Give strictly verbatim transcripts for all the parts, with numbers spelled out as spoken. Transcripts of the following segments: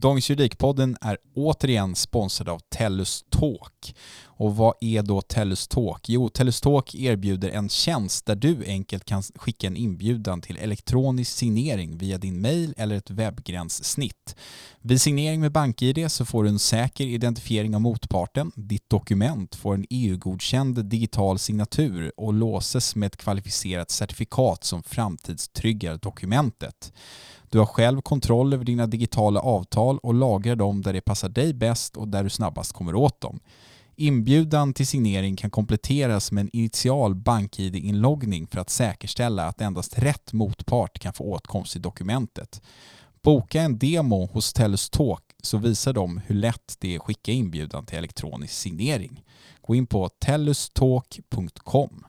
Dagens Juridikpodden är återigen sponsrad av Tellus Talk. Och vad är då Tellus Talk? Jo, Tellus Talk erbjuder en tjänst där du enkelt kan skicka en inbjudan till elektronisk signering via din mejl eller ett webbgränssnitt. Vid signering med BankID så får du en säker identifiering av motparten. Ditt dokument får en E U-godkänd digital signatur och låses med ett kvalificerat certifikat som framtidstryggar dokumentet. Du har själv kontroll över dina digitala avtal och lagrar dem där det passar dig bäst och där du snabbast kommer åt dem. Inbjudan till signering kan kompletteras med en initial BankID-inloggning för att säkerställa att endast rätt motpart kan få åtkomst till dokumentet. Boka en demo hos Tellus Talk så visar de hur lätt det är att skicka inbjudan till elektronisk signering. Gå in på tellustalk punkt com.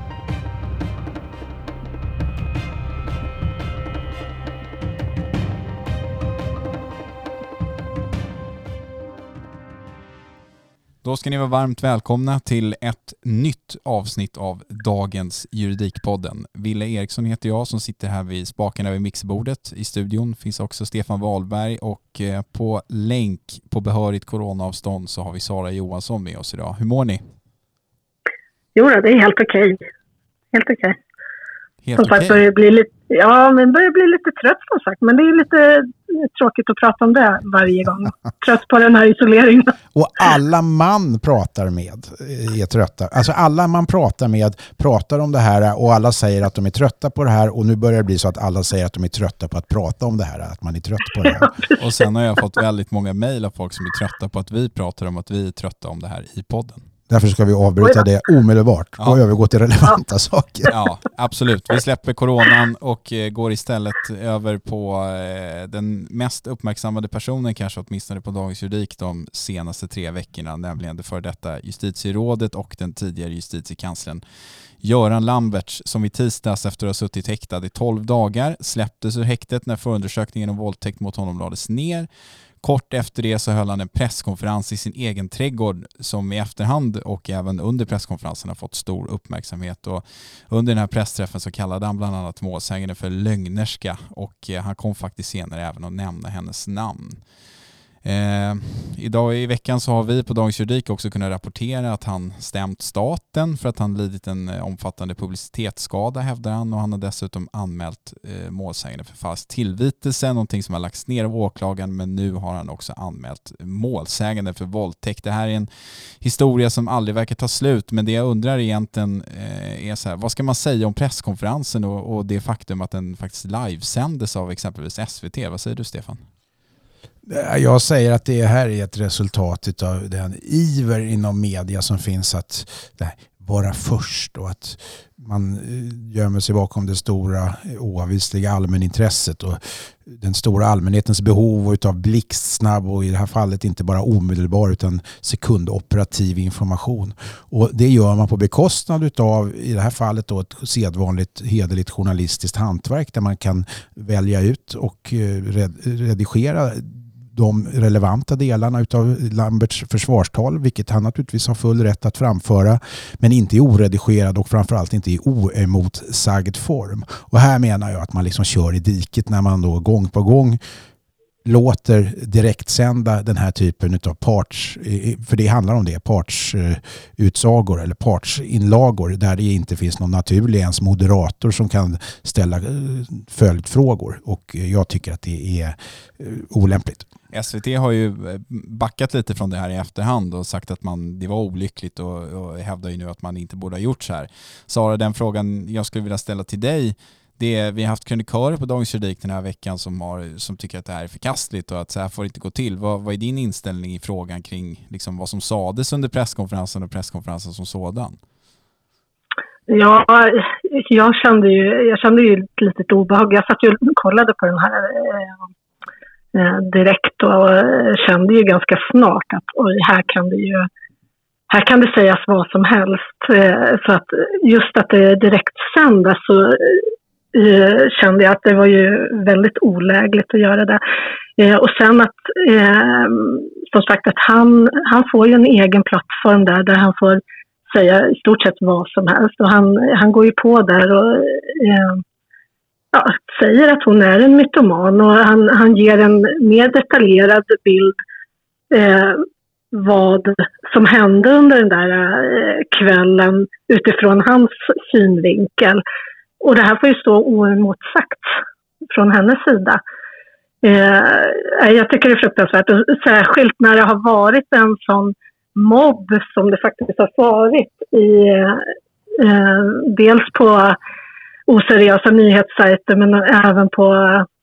Då ska ni vara varmt välkomna till ett nytt avsnitt av dagens Juridikpodden. Ville Eriksson heter jag som sitter här vid spakarna vid mixerbordet. I studion finns också Stefan Wahlberg och på länk på behörigt coronaavstånd så har vi Sara Johansson med oss idag. Hur mår ni? Jo, det är helt okej. Helt okej. Helt som sagt, okej. börjar bli lite, ja, men börjar bli lite trött som sagt. Men det är lite tråkigt att prata om det varje gång. Trött på den här isoleringen. Och alla man pratar med är trötta. Alltså alla man pratar med pratar om det här och alla säger att de är trötta på det här. Och nu börjar det bli så att alla säger att de är trötta på att prata om det här. Att man är trött på det här. Och sen har jag fått väldigt många mejl av folk som är trötta på att vi pratar om att vi är trötta om det här i podden. Därför ska vi avbryta det omedelbart och ja. övergå till relevanta ja. saker. Ja, absolut. Vi släpper coronan och går istället över på den mest uppmärksammade personen kanske åtminstone på Dagens Juridik de senaste tre veckorna, nämligen det för detta justitierådet och den tidigare justitiekanslern Göran Lambertz som i tisdags efter att ha suttit häktad i tolv dagar släpptes ur häktet när förundersökningen om våldtäkt mot honom lades ner. Kort efter det så höll han en presskonferens i sin egen trädgård som i efterhand och även under presskonferensen har fått stor uppmärksamhet. Och under den här pressträffen så kallade han bland annat målsäganden för lögnerska och han kom faktiskt senare även att nämna hennes namn. Eh, idag i veckan så har vi på Dagens Juridik också kunnat rapportera att han stämt staten för att han lidit en omfattande publicitetsskada hävdar han och han har dessutom anmält eh, målsägande för falsk tillvitelse, någonting som har lagts ner av åklagaren, men nu har han också anmält målsägande för våldtäkt. Det här är en historia som aldrig verkar ta slut, men det jag undrar egentligen eh, är så här, vad ska man säga om presskonferensen och, och det faktum att den faktiskt livesändes av exempelvis S V T? Vad säger du, Stefan? Jag säger att det här är ett resultat av den iver inom media som finns att nej, vara först och att man gömmer sig bakom det stora oavvisliga allmänintresset och den stora allmänhetens behov av blixtsnabb och i det här fallet inte bara omedelbar utan sekundoperativ information. Och det gör man på bekostnad av i det här fallet då ett sedvanligt hederligt journalistiskt hantverk där man kan välja ut och redigera de relevanta delarna utav Lamberts försvarstal, vilket han naturligtvis har full rätt att framföra, men inte i oredigerad och framförallt inte i oemotsagd form. Och här menar jag att man liksom kör i diket när man då gång på gång låter direktsända den här typen av parts, för det handlar om det, partsutsagor eller partsinlagor där det inte finns någon naturlig ens moderator som kan ställa följdfrågor, och jag tycker att det är olämpligt. S V T har ju backat lite från det här i efterhand och sagt att man, det var olyckligt och, och hävdar ju nu att man inte borde ha gjort så här. Sara, den frågan jag skulle vilja ställa till dig, det är, vi har haft kronikörer på Dagens Juridik den här veckan som, har, som tycker att det här är förkastligt och att så här får det inte gå till. Vad, vad är din inställning i frågan kring liksom, vad som sades under presskonferensen och presskonferensen som sådan? Ja, jag kände ju, jag kände ju ett litet obehag. Jag satt ju och kollade på den här eh, direkt och kände ju ganska snart att oj, här kan det ju här kan det sägas vad som helst. Eh, så att just att det direkt sändes så eh, kände jag att det var ju väldigt olägligt att göra det. Eh, och sen att eh, som sagt att han, han får ju en egen plattform där, där han får säga i stort sett vad som helst. Och han, han går ju på där och eh, ja, säger att hon är en mytoman, och han, han ger en mer detaljerad bild eh, vad som hände under den där eh, kvällen utifrån hans synvinkel. Och det här får ju stå oemotsagt från hennes sida. Eh, jag tycker det är fruktansvärt, och särskilt när det har varit en sån mobb som det faktiskt har varit i eh, dels på oseriösa nyhetssajter men även på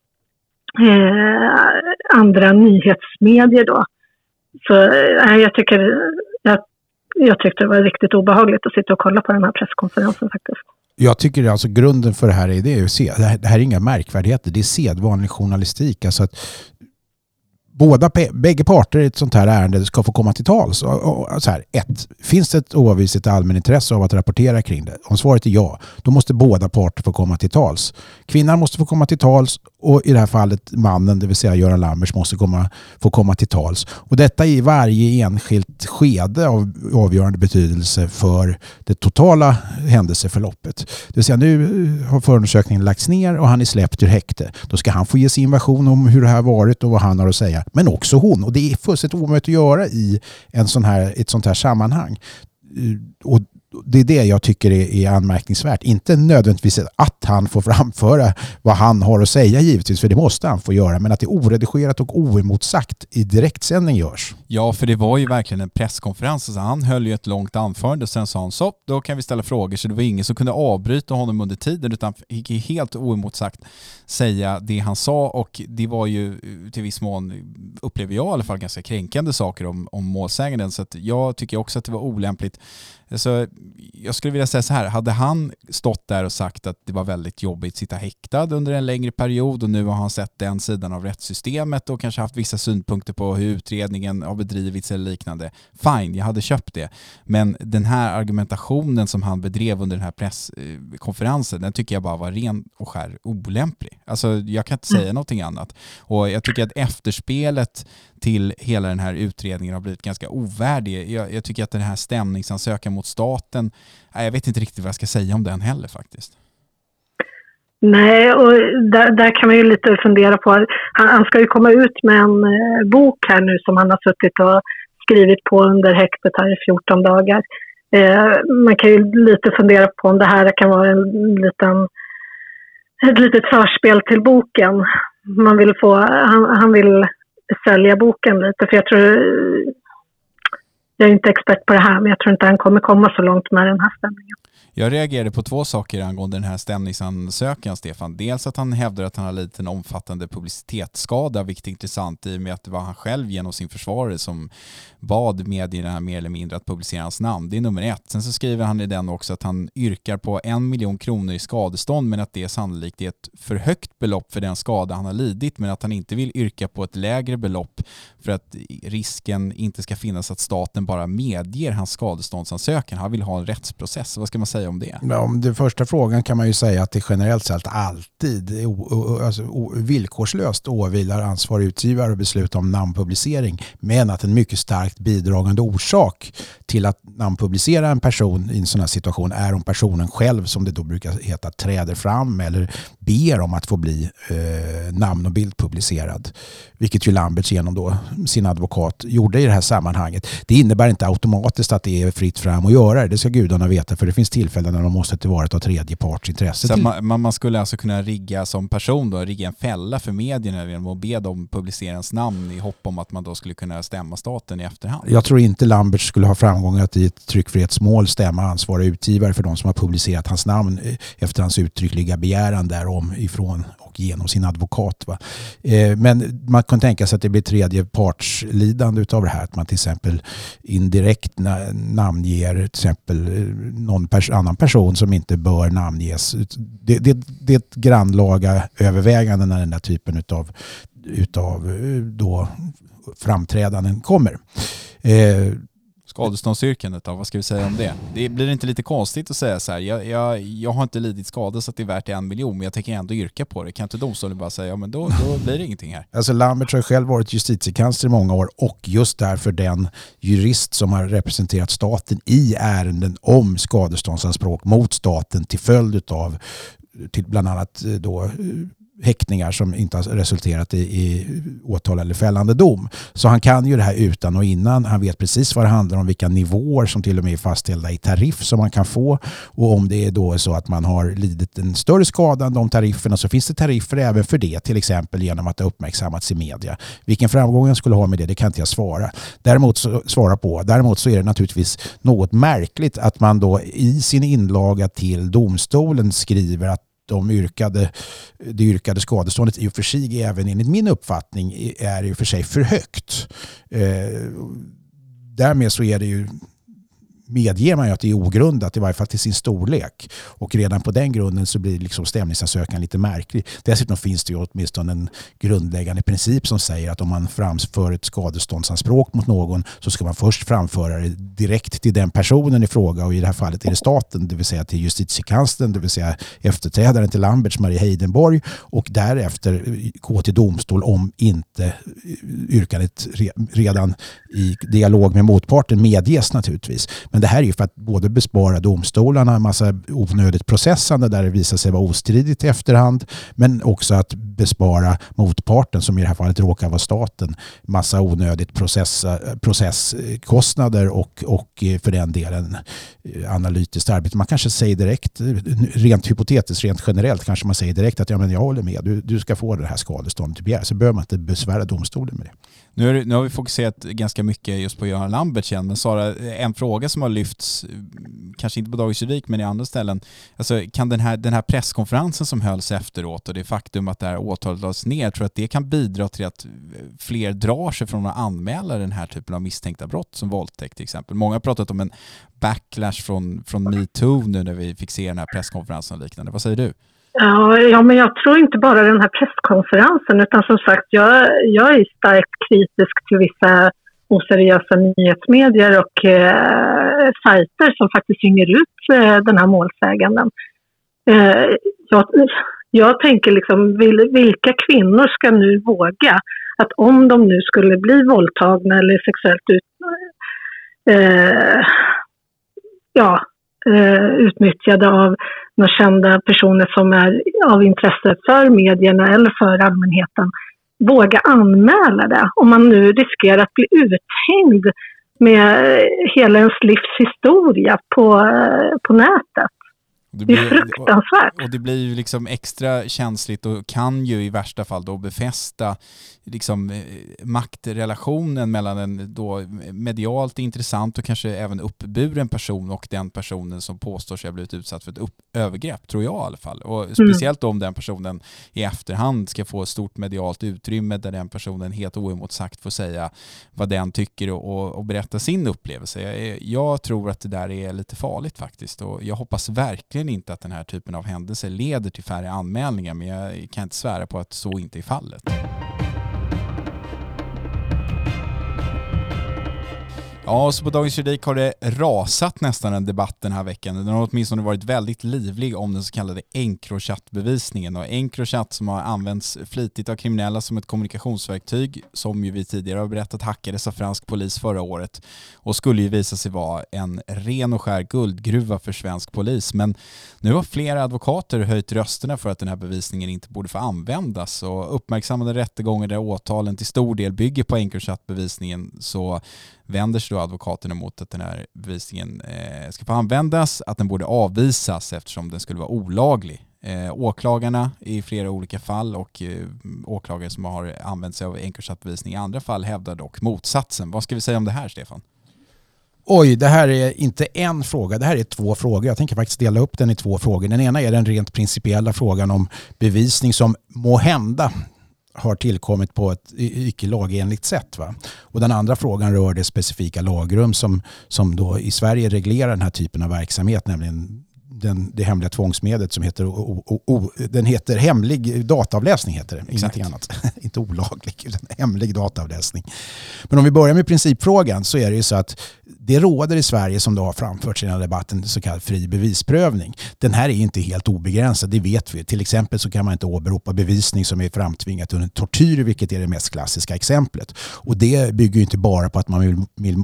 eh, andra nyhetsmedier då. Så eh, jag tycker jag, jag tyckte det var riktigt obehagligt att sitta och kolla på den här presskonferensen faktiskt. Jag tycker alltså grunden för det här är det är att se, det här, det här är inga märkvärdigheter, det är sedvanlig journalistik, alltså att båda, bägge parter i ett sånt här ärende ska få komma till tals. Och, och, så här, ett, finns det ett oavvisligt allmänintresse av att rapportera kring det? Om svaret är ja, då måste båda parter få komma till tals. Kvinnan måste få komma till tals, och i det här fallet mannen, det vill säga Göran Lambertz, måste komma, få komma till tals. Och detta i varje enskilt skede av avgörande betydelse för det totala händelseförloppet. Det vill säga, nu har förundersökningen lagts ner och han är släppt ur häkte. Då ska han få ge sin version om hur det här varit och vad han har att säga. Men också hon. Och det är fullständigt omöjligt att göra i en sån här, ett sånt här sammanhang. Och det är det jag tycker är, är anmärkningsvärt. Inte nödvändigtvis att han får framföra vad han har att säga givetvis, för det måste han få göra, men att det oredigerat och oemotsagt i direktsändning görs. Ja, för det var ju verkligen en presskonferens, så han höll ju ett långt anförande och sen sa han så, då kan vi ställa frågor, så det var ingen som kunde avbryta honom under tiden, utan gick helt oemotsagt säga det han sa, och det var ju till viss mån, upplever jag i alla fall, ganska kränkande saker om, om målsäganden, så att jag tycker också att det var olämpligt. Så jag skulle vilja säga så här, hade han stått där och sagt att det var väldigt jobbigt att sitta häktad under en längre period och nu har han sett den sidan av rättssystemet och kanske haft vissa synpunkter på hur utredningen har bedrivits eller liknande. Fine, jag hade köpt det. Men den här argumentationen som han bedrev under den här presskonferensen, den tycker jag bara var ren och skär olämplig. Alltså jag kan inte säga mm. någonting annat. Och jag tycker att efterspelet till hela den här utredningen har blivit ganska ovärdig. Jag, jag tycker att den här stämningsansökan mot staten, jag vet inte riktigt vad jag ska säga om den heller faktiskt. Nej, och där, där kan man ju lite fundera på, han, han ska ju komma ut med en eh, bok här nu som han har suttit och skrivit på under häktet här i fjorton dagar. Eh, man kan ju lite fundera på om det här kan vara en liten, ett litet förspel till boken. Man vill få, han, han vill sälja boken lite, för jag tror, jag är inte expert på det här, men jag tror inte han kommer komma så långt med den här stämningen. Jag reagerade på två saker angående den här stämningsansökan, Stefan. Dels att han hävdar att han har lite en omfattande publicitetsskada, vilket är intressant i och med att det var han själv genom sin försvarare som bad medierna mer eller mindre att publicera hans namn. Det är nummer ett. Sen så skriver han i den också att han yrkar på en miljon kronor i skadestånd, men att det sannolikt är ett för högt belopp för den skada han har lidit, men att han inte vill yrka på ett lägre belopp för att risken inte ska finnas att staten bara medger hans skadeståndsansökan. Han vill ha en rättsprocess. Vad ska man säga om det? Ja, om den första frågan kan man ju säga att det generellt sett alltid o, o, alltså, o, villkorslöst åvilar ansvarig utgivare och besluta om namnpublicering, men att en mycket starkt bidragande orsak till att namnpublicera en person i en sån här situation är om personen själv, som det då brukar heta, träder fram eller ber om att få bli eh, namn- och bildpublicerad, vilket ju Lambertz genom då sin advokat gjorde i det här sammanhanget. Det innebär inte automatiskt att det är fritt fram att göra det, det ska gudarna veta, för det finns tillfällen när man måste tillvarata tredje parts intresse. Så man, man skulle alltså kunna rigga som person då, rigga en fälla för medierna genom att be dem publicera ens namn i hopp om att man då skulle kunna stämma staten i efterhand. Jag tror inte Lambertz skulle ha framgång att i ett tryckfrihetsmål stämma ansvarig utgivare för de som har publicerat hans namn efter hans uttryckliga begäran därom ifrån och genom sin advokat. Va? Eh, men man kan tänka sig att det blir tredje partslidande utav det här. Att man till exempel indirekt na- namnger till exempel någon pers- annan person som inte bör namnges. Det, det, det är ett grannlaga övervägande när den där typen utav, utav då framträdanden kommer. Eh, Skadeståndsyrkandet då, vad ska vi säga om det? Det blir inte lite konstigt att säga så här, jag, jag, jag har inte lidit skada så att det är värt en miljon, men jag tänker ändå yrka på det. Kan inte domstolen bara säga, ja men då, då blir det ingenting här. Alltså Lambertz har själv varit justitiekansler i många år och just därför den jurist som har representerat staten i ärenden om skadeståndsanspråk mot staten till följd av till bland annat då häktningar som inte har resulterat i, i åtal eller fällande dom. Så han kan ju det här utan och innan. Han vet precis vad det handlar om, vilka nivåer som till och med är fastställda i tariff som man kan få. Och om det är då så att man har lidit en större skada än de tarifferna, så finns det tariffer även för det, till exempel genom att det uppmärksammats i media. Vilken framgång jag skulle ha med det, det kan inte jag svara. Däremot så, svara på. Däremot så är det naturligtvis något märkligt att man då i sin inlaga till domstolen skriver att de yrkade, det yrkade skadeståndet i och för sig, även enligt min uppfattning, är i och för sig för högt. Eh, därmed så är det ju, medger man ju att det är ogrundat, i varje fall till sin storlek. Och redan på den grunden så blir liksom stämningsansökan lite märklig. Dessutom finns det ju åtminstone en grundläggande princip som säger att om man framför ett skadeståndsanspråk mot någon, så ska man först framföra det direkt till den personen i fråga, och i det här fallet är det staten, det vill säga till justitiekanslern, det vill säga efterträdaren till Lamberts, Marie Heidenborg, och därefter gå till domstol om inte yrkandet redan i dialog med motparten medges naturligtvis. Men det här är ju för att både bespara domstolarna en massa onödigt processande där det visar sig vara ostridigt i efterhand, men också att bespara motparten, som i det här fallet råkar vara staten, massa onödigt process, processkostnader och, och för den delen analytiskt arbete. Man kanske säger direkt, rent hypotetiskt, rent generellt kanske man säger direkt att ja, men jag håller med, du, du ska få det här skadeståndet du begär, så behöver man inte besvära domstolen med det. Nu, är det, nu har vi fokuserat ganska mycket just på Göran Lamberts igen, men Sara, en fråga som har lyfts, kanske inte på Dagens Juridik men i andra ställen, alltså, kan den här, den här presskonferensen som hölls efteråt och det faktum att det här åtalet lades ner, tror att det kan bidra till att fler drar sig från att anmäla den här typen av misstänkta brott som våldtäkt till exempel? Många har pratat om en backlash från, från MeToo nu när vi fick se den här presskonferensen och liknande. Vad säger du? Ja, ja, men jag tror inte bara den här presskonferensen, utan som sagt, jag, jag är starkt kritisk till vissa oseriösa nyhetsmedier och eh, sajter som faktiskt ringer ut eh, den här målsäganden. Eh, jag, jag tänker liksom, vil, vilka kvinnor ska nu våga att om de nu skulle bli våldtagna eller sexuellt ut, eh, ja, eh, utnyttjade av några kända personer som är av intresse för medierna eller för allmänheten, våga anmäla det om man nu riskerar att bli uthängd med hela ens livshistoria på, på nätet. Det, blir, det är fruktansvärt. Och, och det blir ju liksom extra känsligt och kan ju i värsta fall då befästa liksom maktrelationen mellan en då medialt intressant och kanske även uppburen person och den personen som påstår sig ha blivit utsatt för ett upp- övergrepp, tror jag i alla fall. Och speciellt om den personen i efterhand ska få ett stort medialt utrymme där den personen helt oemotsagt får säga vad den tycker och, och, och berätta sin upplevelse. Jag, jag tror att det där är lite farligt faktiskt, och jag hoppas verkligen inte att den här typen av händelser leder till färre anmälningar, men jag kan inte svära på att så inte är fallet. Ja, så på Dagens Juridik har det rasat nästan en debatt den här veckan. Den har åtminstone varit väldigt livlig om den så kallade Encrochat-bevisningen. Och Encrochat, som har använts flitigt av kriminella som ett kommunikationsverktyg, som ju vi tidigare har berättat hackades av fransk polis förra året och skulle ju visa sig vara en ren och skär guldgruva för svensk polis. Men nu har flera advokater höjt rösterna för att den här bevisningen inte borde få användas, och uppmärksammade rättegångar där åtalen till stor del bygger på Encrochat-bevisningen, så vänder sig då advokaterna mot att den här bevisningen eh, ska få användas, att den borde avvisas eftersom den skulle vara olaglig. Eh, åklagarna i flera olika fall och eh, åklagare som har använt sig av Encrochat-bevisning i andra fall hävdar dock motsatsen. Vad ska vi säga om det här, Stefan? Oj, det här är inte en fråga, det här är två frågor. Jag tänker faktiskt dela upp den i två frågor. Den ena är den rent principiella frågan om bevisning som må hända har tillkommit på ett icke lagenligt sätt. Va? Och den andra frågan rör det specifika lagrum som, som då i Sverige reglerar den här typen av verksamhet, nämligen den, det hemliga tvångsmedlet som heter, o, o, o, den heter hemlig dataavläsning, heter det. Ingenting annat. Inte olaglig, utan hemlig dataavläsning. Men om vi börjar med principfrågan, så är det ju så att det råder i Sverige, som då har framförts i den här debatten, så kallad fri bevisprövning. Den här är inte helt obegränsad, det vet vi. Till exempel så kan man inte åberopa bevisning som är framtvingat under tortyr, vilket är det mest klassiska exemplet. Och det bygger ju inte bara på att man vill, vill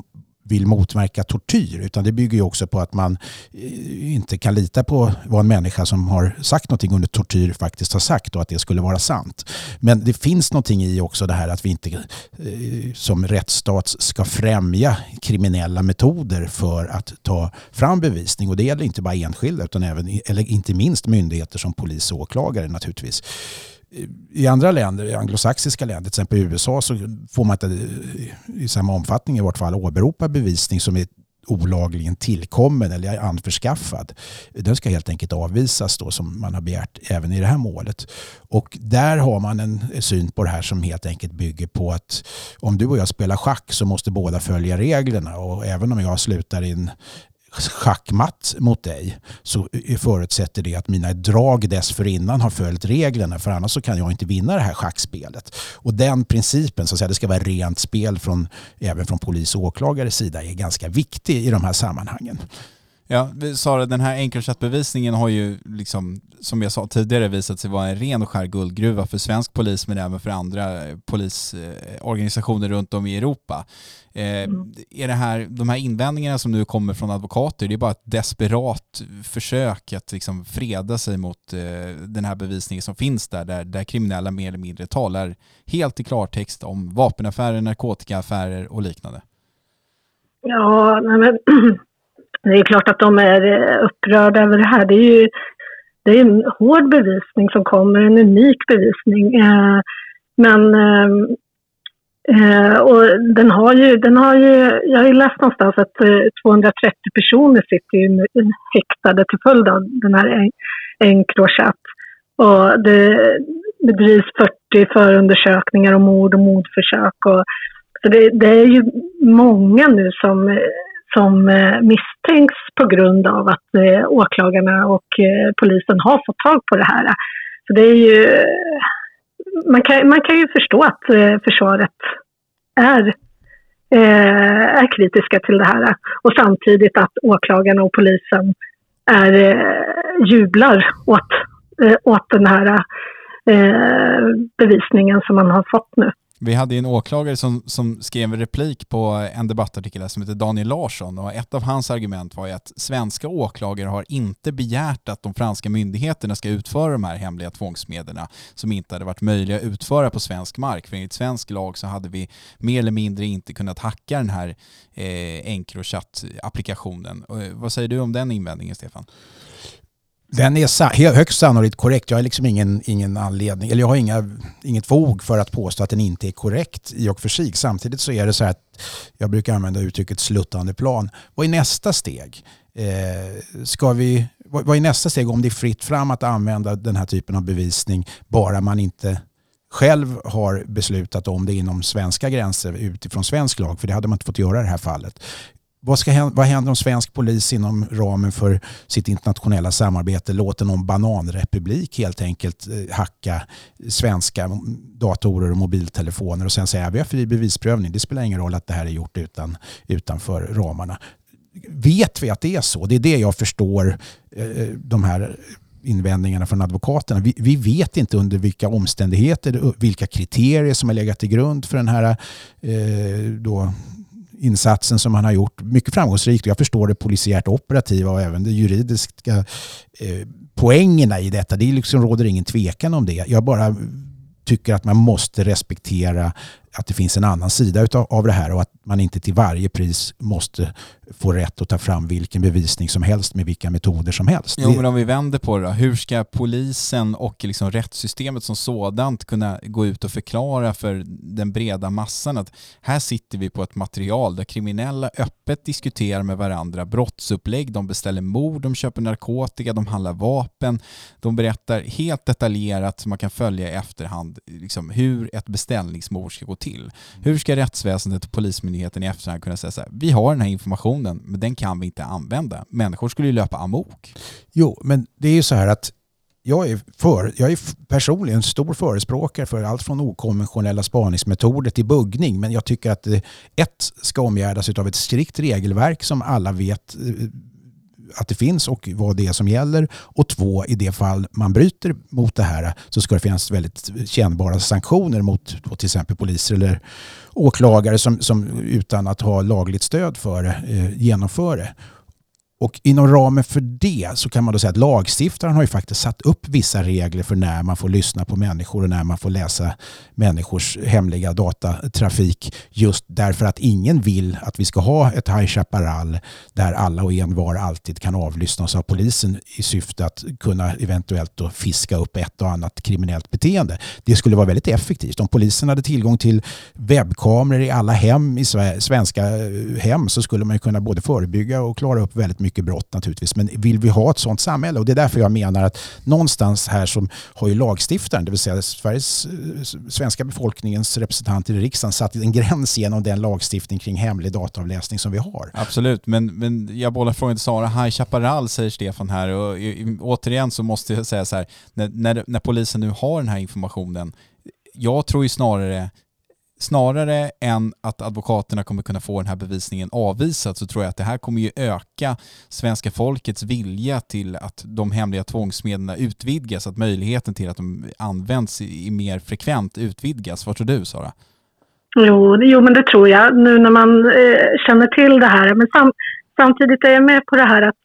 vill motverka tortyr, utan det bygger ju också på att man inte kan lita på vad en människa som har sagt någonting under tortyr faktiskt har sagt och att det skulle vara sant. Men det finns någonting i också det här att vi inte som rättsstat ska främja kriminella metoder för att ta fram bevisning, och det gäller inte bara enskilda utan även, eller inte minst myndigheter som polis och åklagare naturligtvis. I andra länder, i anglosaxiska länder, till exempel i U S A, så får man inte i samma omfattning i vart fall åberopa bevisning som är olagligen tillkommen eller anförskaffad. Den ska helt enkelt avvisas då, som man har begärt även i det här målet. Och där har man en syn på det här som helt enkelt bygger på att om du och jag spelar schack så måste båda följa reglerna, och även om jag slutar in schackmatt mot dig så förutsätter det att mina drag dessförinnan har följt reglerna, för annars så kan jag inte vinna det här schackspelet. Och den principen, så att säga, det ska vara rent spel från, även från polis- och åklagares sida, är ganska viktig i de här sammanhangen. Ja, Sara, den här Encrochat-bevisningen har ju, liksom, som jag sa tidigare, visat sig vara en ren och skär guldgruva för svensk polis, men även för andra polisorganisationer runt om i Europa. Eh, mm. Är det här, de här invändningarna som nu kommer från advokater, det är bara ett desperat försök att liksom freda sig mot eh, den här bevisningen som finns där, där, där kriminella mer eller mindre talar helt i klartext om vapenaffärer, narkotikaaffärer och liknande? Ja, nej men det är klart att de är upprörda över det här. Det är ju det är en hård bevisning som kommer, en unik bevisning. Men och den har ju, den har ju, jag har ju läst någonstans att tvåhundratrettio personer sitter ju häktade till följd av den här Encrochat. Och det bedrivs fyrtio förundersökningar om mord och mordförsök. Och, så det, det är ju många nu som som misstänks på grund av att eh, åklagarna och eh, polisen har fått tag på det här. Så det är ju, man kan, man kan ju förstå att eh, försvaret är, eh, är kritiska till det här, och samtidigt att åklagarna och polisen är, eh, jublar åt, eh, åt den här eh, bevisningen som man har fått nu. Vi hade en åklagare som, som skrev en replik på en debattartikel som heter Daniel Larsson, och ett av hans argument var ju att svenska åklagare har inte begärt att de franska myndigheterna ska utföra de här hemliga tvångsmedlen som inte hade varit möjliga att utföra på svensk mark. För enligt svensk lag så hade vi mer eller mindre inte kunnat hacka den här eh, Encrochat-applikationen. Och, vad säger du om den invändningen, Stefan? Den är högst sannolikt korrekt. Jag har liksom ingen, ingen anledning, eller jag har inga, inget fog för att påstå att den inte är korrekt i och för sig. Samtidigt så är det så här att jag brukar använda uttrycket sluttande plan. Vad är nästa steg? Eh, ska vi, vad, vad är nästa steg om det är fritt fram att använda den här typen av bevisning, bara man inte själv har beslutat om det inom svenska gränser utifrån svensk lag? För det hade man inte fått göra i det här fallet. Vad, ska hända, vad händer om svensk polis inom ramen för sitt internationella samarbete låter någon bananrepublik helt enkelt hacka svenska datorer och mobiltelefoner och sen säga att vi har fri bevisprövning, det spelar ingen roll att det här är gjort utan, utanför ramarna. Vet vi att det är så? Det är det jag förstår eh, de här invändningarna från advokaterna. Vi, vi vet inte under vilka omständigheter, vilka kriterier som har legat till grund för den här eh, då insatsen som man har gjort. Mycket framgångsrikt. Jag förstår det polisiärt operativa och även det juridiska eh, poängerna i detta. Det liksom råder ingen tvekan om det. Jag bara tycker att man måste respektera att det finns en annan sida utav, av det här och att man inte till varje pris måste få rätt att ta fram vilken bevisning som helst med vilka metoder som helst. Jo, men om vi vänder på det då, hur ska polisen och liksom rättssystemet som sådant kunna gå ut och förklara för den breda massan att här sitter vi på ett material där kriminella öppet diskuterar med varandra brottsupplägg, de beställer mord, de köper narkotika, de handlar vapen, de berättar helt detaljerat så man kan följa i efterhand liksom, hur ett beställningsmord ska gå till. Hur ska rättsväsendet och polismyndigheten i efterhand kunna säga så här, vi har den här informationen men den kan vi inte använda. Människor skulle ju löpa amok. Jo, men det är ju så här att jag är, för, jag är personligen en stor förespråkare för allt från okonventionella spaningsmetoder till buggning, men jag tycker att ett ska omgärdas av ett strikt regelverk som alla vet att det finns och vad det är som gäller. Och två, i det fall man bryter mot det här så ska det finnas väldigt kännbara sanktioner mot till exempel poliser eller åklagare som, som utan att ha lagligt stöd för det eh, genomför det. Och inom ramen för det så kan man då säga att lagstiftaren har ju faktiskt satt upp vissa regler för när man får lyssna på människor och när man får läsa människors hemliga datatrafik, just därför att ingen vill att vi ska ha ett High Chaparral där alla och envar alltid kan avlyssnas av polisen i syfte att kunna eventuellt då fiska upp ett och annat kriminellt beteende. Det skulle vara väldigt effektivt. Om polisen hade tillgång till webbkameror i alla hem i svenska hem så skulle man ju kunna både förebygga och klara upp väldigt mycket mycket brott naturligtvis, men vill vi ha ett sådant samhälle? Och det är därför jag menar att någonstans här som har ju lagstiftaren, det vill säga Sveriges, svenska befolkningens representanter i riksdagen, satt en gräns genom den lagstiftning kring hemlig dataavläsning som vi har. Absolut, men, men jag bollar frågan till Sara. High Chaparral säger Stefan här, och återigen så måste jag säga så här, när, när, när polisen nu har den här informationen, jag tror ju snarare Snarare än att advokaterna kommer kunna få den här bevisningen avvisad, så tror jag att det här kommer ju öka svenska folkets vilja till att de hemliga tvångsmedlen utvidgas, att möjligheten till att de används i, i mer frekvent utvidgas. Vad tror du, Sara? Jo, jo men det tror jag, nu när man eh, känner till det här. Men sam, samtidigt är jag med på det här att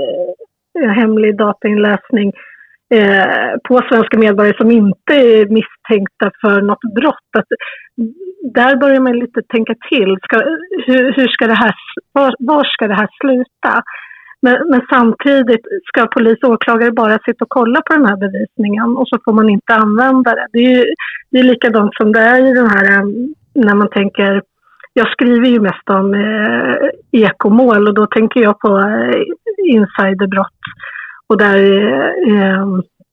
eh, hemlig datainläsning eh, på svenska medborgare som inte är misstänkta för något brott. Att, där börjar man lite tänka till. Ska, hur, hur ska det här, var, var ska det här sluta? Men, men samtidigt ska polis och åklagare bara sitta och kolla på den här bevisningen och så får man inte använda det. Det är ju det är likadant som det är i den här, när man tänker, jag skriver ju mest om eh, ekomål och då tänker jag på eh, insiderbrott och där eh,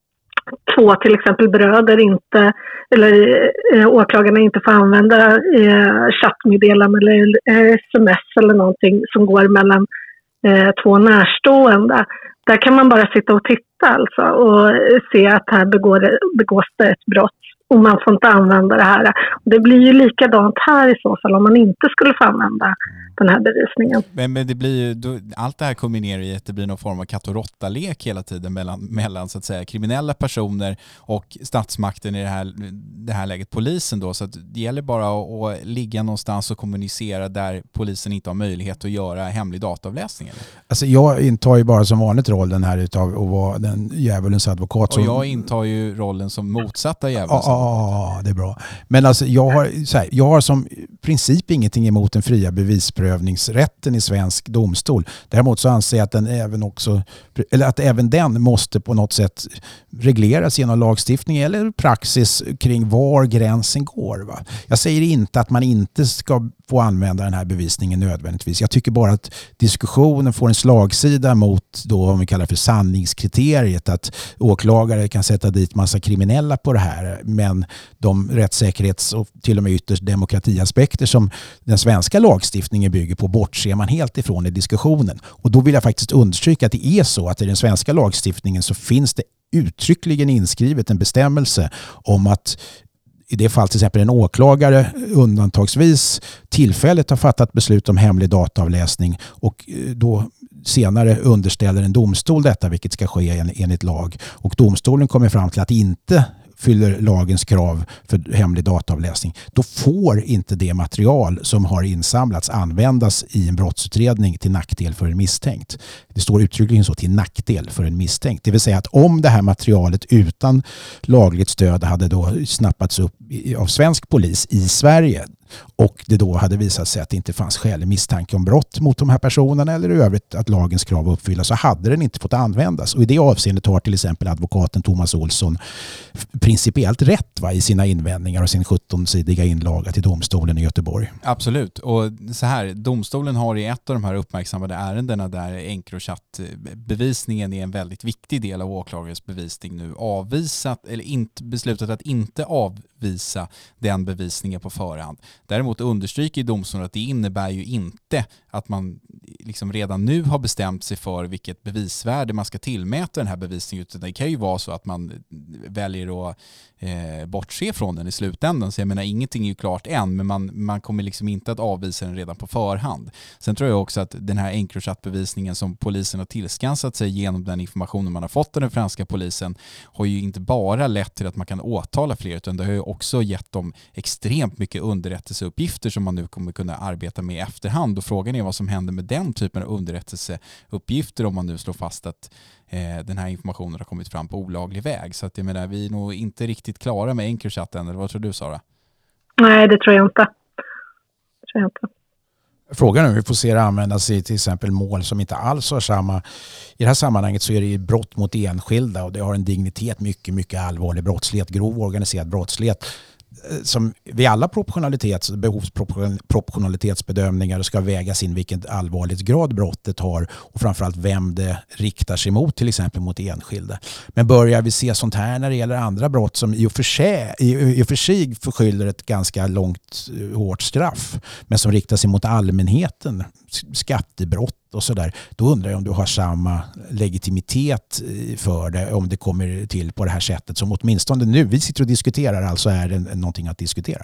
två till exempel bröder inte, eller eh, åklagarna inte får använda eh, chattmeddelanden eller eh, sms eller någonting som går mellan eh, två närstående. Där kan man bara sitta och titta alltså och se att här begår, begås det ett brott. Och man får inte använda det här. Och det blir ju likadant här i så fall om man inte skulle få använda den här bevisningen. Men, men det blir ju, då, allt det här kombinerar i att det blir någon form av katt- och råtta-lek hela tiden mellan, mellan så att säga, kriminella personer och statsmakten, i det här, det här läget polisen då. Så att det gäller bara att, att ligga någonstans och kommunicera där polisen inte har möjlighet att göra hemlig dataavläsning. Eller? Alltså jag intar ju bara som vanligt rollen här utav att vara den djävulens advokat. Som... Och jag intar ju rollen som motsatta djävulens ja, ja, det är bra. Men alltså jag har, så här, jag har som princip ingenting emot den fria bevisprövningsrätten i svensk domstol. Däremot så anser jag att den även också, eller att även den måste på något sätt regleras genom lagstiftning eller praxis kring var gränsen går. Va? Jag säger inte att man inte ska få använda den här bevisningen nödvändigtvis. Jag tycker bara att diskussionen får en slagsida mot då, om vi kallar det för sanningskriteriet, att åklagare kan sätta dit massa kriminella på det här, men de rättssäkerhets- och till och med ytterst demokratiaspekter som den svenska lagstiftningen bygger på bortser man helt ifrån i diskussionen. Och då vill jag faktiskt understryka att det är så att i den svenska lagstiftningen så finns det uttryckligen inskrivet en bestämmelse om att i det fall till exempel en åklagare undantagsvis tillfälligt har fattat beslut om hemlig dataavläsning och då senare underställer en domstol detta, vilket ska ske enligt lag. Och domstolen kommer fram till att inte fyller lagens krav för hemlig dataavläsning, då får inte det material som har insamlats användas i en brottsutredning till nackdel för en misstänkt. Det står uttryckligen så, till nackdel för en misstänkt. Det vill säga att om det här materialet utan lagligt stöd hade då snappats upp av svensk polis i Sverige och det då hade visat sig att det inte fanns skälig misstanke om brott mot de här personerna eller i övrigt att lagens krav uppfyllas, så hade den inte fått användas. Och i det avseendet har till exempel advokaten Thomas Olsson principiellt rätt, va, i sina invändningar och sin sjutton-sidiga inlaga till domstolen i Göteborg. Absolut. Och så här, domstolen har i ett av de här uppmärksammade ärendena där Encrochat-bevisningen är en väldigt viktig del av åklagarens bevisning nu avvisat, eller inte, beslutat att inte avvisa den bevisningen på förhand. Däremot understryker domstolen att det innebär ju inte att man liksom redan nu har bestämt sig för vilket bevisvärde man ska tillmäta den här bevisningen, utan det kan ju vara så att man väljer att eh, bortse från den i slutändan. Så jag menar, ingenting är ju klart än, men man, man kommer liksom inte att avvisa den redan på förhand. Sen tror jag också att den här Encrochat-bevisningen som polisen har tillskansat sig genom den informationen man har fått av den franska polisen har ju inte bara lett till att man kan åtala fler, utan det har ju också gett dem extremt mycket underrättelseuppgifter som man nu kommer kunna arbeta med i efterhand. Och frågan är vad som händer med den typen av underrättelseuppgifter om man nu slår fast att eh, den här informationen har kommit fram på olaglig väg. Så att jag menar, vi är nog inte riktigt klara med Encrochat än, eller vad tror du, Sara? Nej, det tror jag inte. Det tror jag inte. Frågan är om vi får se det användas i till exempel mål som inte alls har samma. I det här sammanhanget så är det ju brott mot enskilda och det har en dignitet, mycket, mycket allvarlig brottslighet, grov organiserad brottslighet. Som vid alla proportionalitets, behovsproportionalitetsbedömningar ska vägas in vilken allvarligt grad brottet har och framförallt vem det riktar sig mot, till exempel mot enskilda. Men börjar vi se sånt här när det gäller andra brott som i och för sig, i och för sig förskyller ett ganska långt hårt straff, men som riktar sig mot allmänheten, skattebrott och sådär, då undrar jag om du har samma legitimitet för det om det kommer till på det här sättet som åtminstone nu vi sitter och diskuterar, alltså är det någonting att diskutera.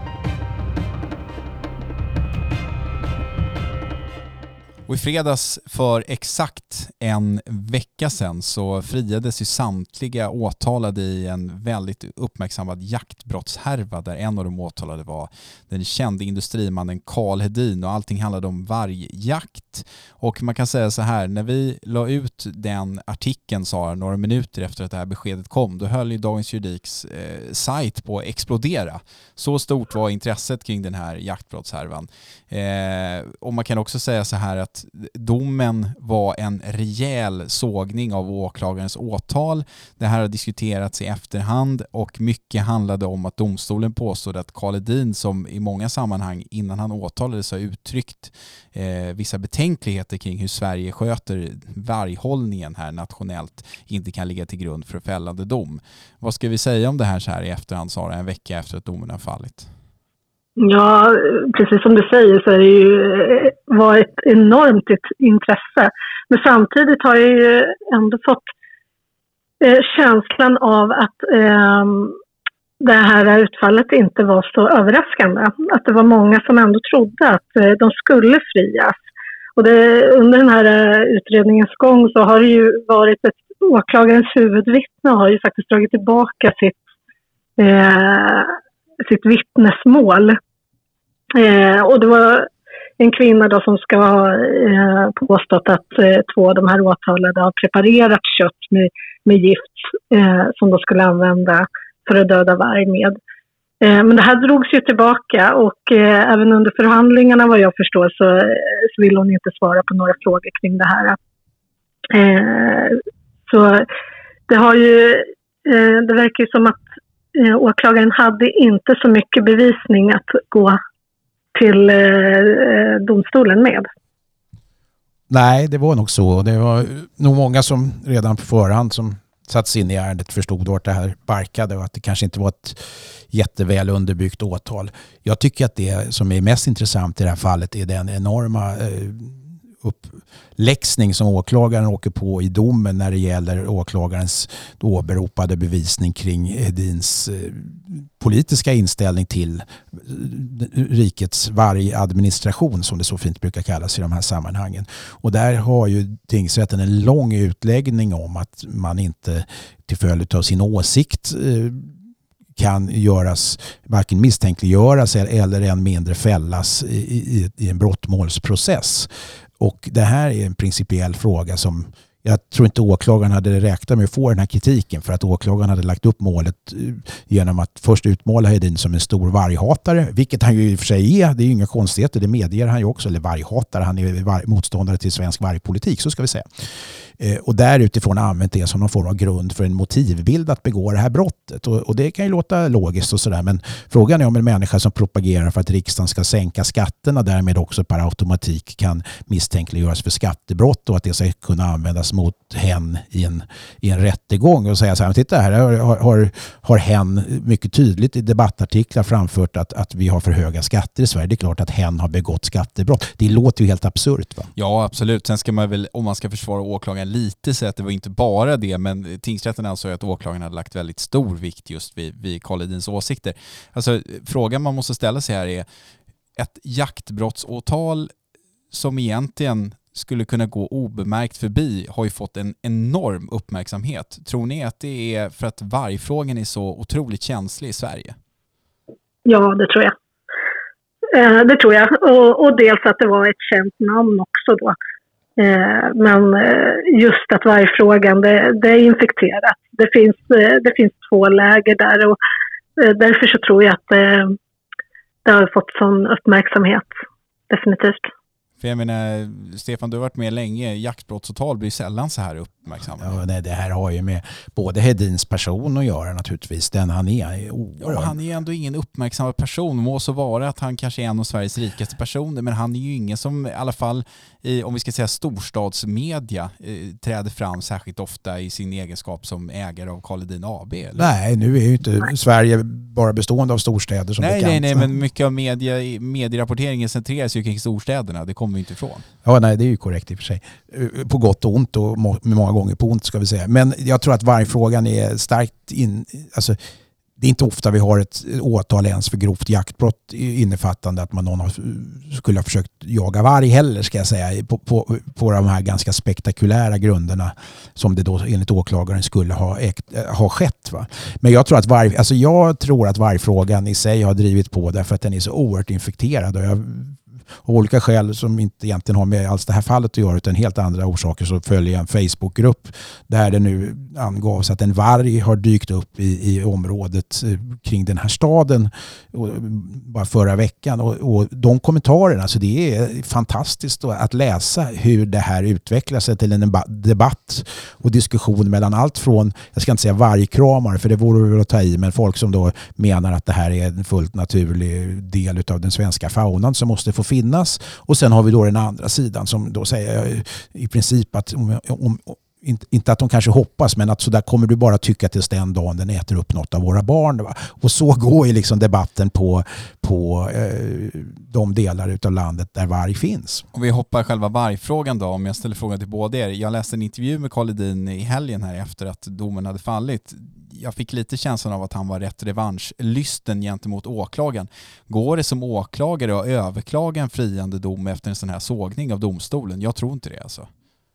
Och i fredags för exakt en vecka sedan så friades ju samtliga åtalade i en väldigt uppmärksammad jaktbrottshärva där en av de åtalade var den kände industrimannen Karl Hedin, och allting handlade om vargjakt. Och man kan säga så här, när vi la ut den artikeln, Sara, några minuter efter att det här beskedet kom, då höll ju Dagens Juridiks eh, sajt på att explodera. Så stort var intresset kring den här jaktbrottshärvan. Eh, och man kan också säga så här att domen var en rejäl sågning av åklagarens åtal. Det här har diskuterats i efterhand och mycket handlade om att domstolen påstod att Karl Hedin, som i många sammanhang innan han åtalades har uttryckt eh, vissa betänkligheter kring hur Sverige sköter varghållningen här nationellt, inte kan ligga till grund för fällande dom. Vad ska vi säga om det här så här i efterhand, Sara, en vecka efter att domen har fallit? Ja, precis som du säger så är det ju var ett enormt intresse. Men samtidigt har jag ju ändå fått eh, känslan av att eh, det här utfallet inte var så överraskande. Att det var många som ändå trodde att eh, de skulle frias. Och det, under den här eh, utredningens gång så har det ju varit ett åklagarens huvudvittne har ju faktiskt dragit tillbaka sitt eh, sitt vittnesmål. Eh, och det var en kvinna då som ska ha eh, påstått att eh, två av de här åtalade har preparerat kött med, med gift eh, som de skulle använda för att döda varg med. Eh, men det här drogs ju tillbaka och eh, även under förhandlingarna vad jag förstår så, så vill hon inte svara på några frågor kring det här. Eh, så det har ju eh, det verkar ju som att åklagaren hade inte så mycket bevisning att gå till eh, domstolen med. Nej, det var nog så. Det var nog många som redan på förhand som satt sig in i ärendet förstod vart det här barkade och att det kanske inte var ett jätteväl underbyggt åtal. Jag tycker att det som är mest intressant i det här fallet är den enorma eh, uppläxning som åklagaren åker på i domen när det gäller åklagarens åberopade bevisning kring Hedins eh, politiska inställning till rikets vargadministration som det så fint brukar kallas i de här sammanhangen. Och där har ju tingsrätten en lång utläggning om att man inte till följd av sin åsikt eh, kan göras, varken misstänkliggöras eller än mindre fällas i, i, i en brottmålsprocess. Och det här är en principiell fråga som jag tror inte åklagaren hade räknat med att få den här kritiken, för att åklagaren hade lagt upp målet genom att först utmåla Hedin som en stor varghatare, vilket han ju i och för sig är. Det är ju inga konstigheter, det medger han ju också, eller varghatare, han är var, motståndare till svensk vargpolitik, så ska vi säga. eh, och där utifrån använt det som någon form av grund för en motivbild att begå det här brottet. Och, och det kan ju låta logiskt och sådär, men frågan är om en människa som propagerar för att riksdagen ska sänka skatterna därmed också per automatik kan misstänkliggöras för skattebrott och att det ska kunna användas mot hen i en, i en rättegång och säga så här, titta här har, har, har hen mycket tydligt i debattartiklar framfört att, att vi har för höga skatter i Sverige. Det är klart att hen har begått skattebrott. Det låter ju helt absurt, va? Ja, absolut. Sen ska man väl, om man ska försvara åklagaren lite, säga att det var inte bara det, men tingsrätten ansåg att åklagaren hade lagt väldigt stor vikt just vid, vid Karl Hedins åsikter. Alltså, frågan man måste ställa sig här är ett jaktbrottsåtal som egentligen skulle kunna gå obemärkt förbi har ju fått en enorm uppmärksamhet. Tror ni att det är för att vargfrågan är så otroligt känslig i Sverige? Ja, det tror jag. Eh, det tror jag. Och, och dels att det var ett känt namn också då. Eh, men eh, just att vargfrågan, det, det är infekterat. Det finns, eh, det finns två läger där och eh, därför så tror jag att eh, det har fått sån uppmärksamhet. Definitivt. För jag menar, Stefan, du har varit med länge. Jaktbrottsåtal blir sällan så här uppmärksamma. Ja, nej, det här har ju med både Hedins person att göra naturligtvis. Den han är. Ja, han är ändå ingen uppmärksammad person. Må så vara att han kanske är en av Sveriges rikaste personer, men han är ju ingen som i alla fall i, om vi ska säga storstadsmedia, eh, träder fram särskilt ofta i sin egenskap som ägare av Karl Hedin A B. Eller? Nej, nu är ju inte Sverige bara bestående av storstäder som nej, bekant. Nej, nej, men mycket av media, medierapporteringen centreras ju kring storstäderna. Det kommer vi inte ifrån. Ja, nej, det är ju korrekt i och för sig. På gott och ont och många gånger på ont ska vi säga. Men jag tror att vargfrågan är starkt in... Alltså, det är inte ofta vi har ett åtal ens för grovt jaktbrott innefattande att man någon har, skulle ha försökt jaga varg heller, ska jag säga, på, på, på de här ganska spektakulära grunderna som det då enligt åklagaren skulle ha, ägt, ha skett. Va? Men jag tror att varg, alltså jag tror att vargfrågan i sig har drivit på därför att den är så oerhört infekterad, och jag av olika skäl som inte egentligen har med alls det här fallet att göra utan helt andra orsaker, så följer jag en Facebookgrupp där det nu angavs att en varg har dykt upp i, i området kring den här staden och, bara förra veckan, och, och de kommentarerna, så det är fantastiskt att läsa hur det här utvecklar sig till en debatt och diskussion mellan allt från, jag ska inte säga vargkramare för det vore väl att ta i, men folk som då menar att det här är en fullt naturlig del av den svenska faunan som måste få finnas. Och sen har vi då den andra sidan som då säger i princip att om, om, inte att de kanske hoppas, men att så där kommer du bara tycka tills den dagen den äter upp något av våra barn. Va? Och så går ju liksom debatten på, på eh, de delar utav landet där varg finns. Och vi hoppar själva vargfrågan då, om jag ställer frågan till båda er. Jag läste en intervju med Karl Hedin i helgen här efter att domen hade fallit. Jag fick lite känslan av att han var rätt revanschlysten gentemot åklagaren. Går det som åklagare att överklaga en friande dom efter en sån här sågning av domstolen? Jag tror inte det alltså.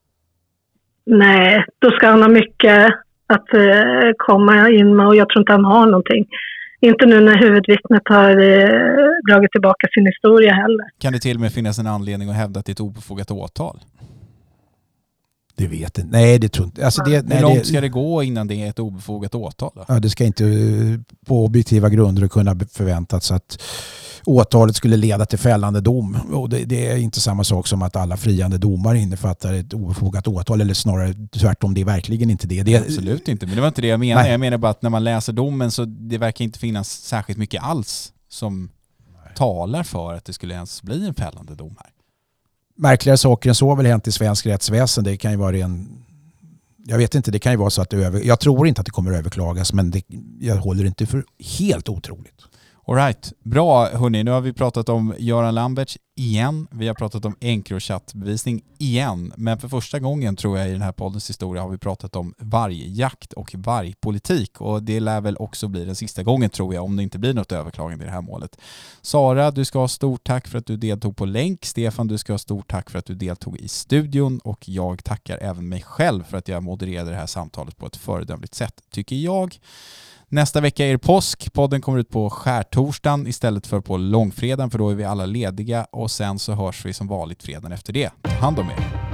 Nej, då ska han ha mycket att eh, komma in med, och jag tror inte han har någonting. Inte nu när huvudvittnet har eh, dragit tillbaka sin historia heller. Kan det till och med finnas en anledning att hävda att det är ett obefogat åtal? Det vet inte. Nej, det tror inte. Alltså det, nej, Hur långt det, ska det gå innan det är ett obefogat åtal då? Ja, det ska inte på objektiva grunder kunna förväntas att åtalet skulle leda till fällande dom. Och det, det är inte samma sak som att alla friande domar innefattar ett obefogat åtal, eller snarare tvärtom, det är verkligen inte det. det är, Absolut inte, men det var inte det jag menade. Nej. Jag menar bara att när man läser domen så det verkar inte finnas särskilt mycket alls som Nej. talar för att det skulle ens bli en fällande dom här. Märkligare saker än så har väl hänt i svensk rättsväsen. Det kan ju vara en... Jag vet inte, det kan ju vara så att det över... Jag tror inte att det kommer att överklagas, men det... jag håller inte för helt otroligt. All right. Bra hörni, nu har vi pratat om Göran Lambertz igen. Vi har pratat om Encrochat-bevisning igen. Men för första gången tror jag i den här poddens historia har vi pratat om vargjakt och vargpolitik. Och det lär väl också bli den sista gången tror jag, om det inte blir något överklagande i det här målet. Sara, du ska ha stort tack för att du deltog på länk. Stefan, du ska ha stort tack för att du deltog i studion. Och jag tackar även mig själv för att jag modererade det här samtalet på ett föredömligt sätt, tycker jag. Nästa vecka är det påsk. Podden kommer ut på skärtorsdagen istället för på långfredagen, för då är vi alla lediga. Och sen så hörs vi som vanligt fredagen efter det. Ta hand om er.